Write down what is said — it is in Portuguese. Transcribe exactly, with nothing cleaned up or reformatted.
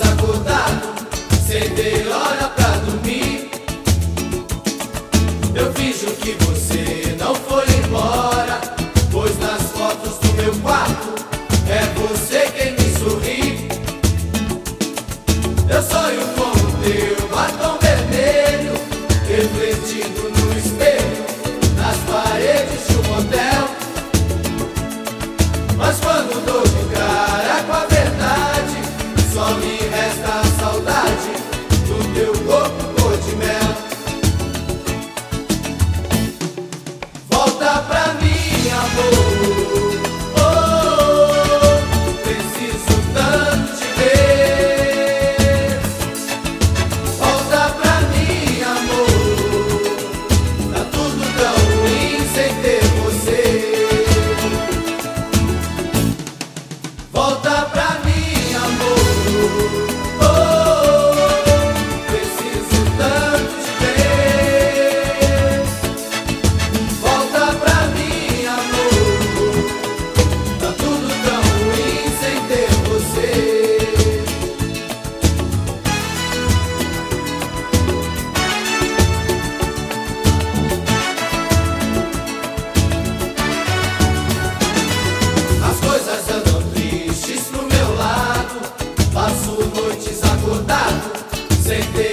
acordado, sem ter hora pra dormir. Eu finjo que você não foi embora, pois nas fotos do meu quarto é você quem me sorri. Eu sonho com o teu batom vermelho refletido no espelho, nas paredes de um motel. Mas quando dou de cara com a verdade, só me resta a saudade do teu corpo cor de mel. Volta pra mim, amor, oh, preciso tanto te ver. Volta pra mim, amor, tá tudo tão ruim sem ter você. Volta pra mim, amor, oh, preciso tanto te ver. Volta pra mim, amor, tá tudo tão ruim sem ter você. As coisas andam tristes pro meu lado, passo noites acordado, sem ter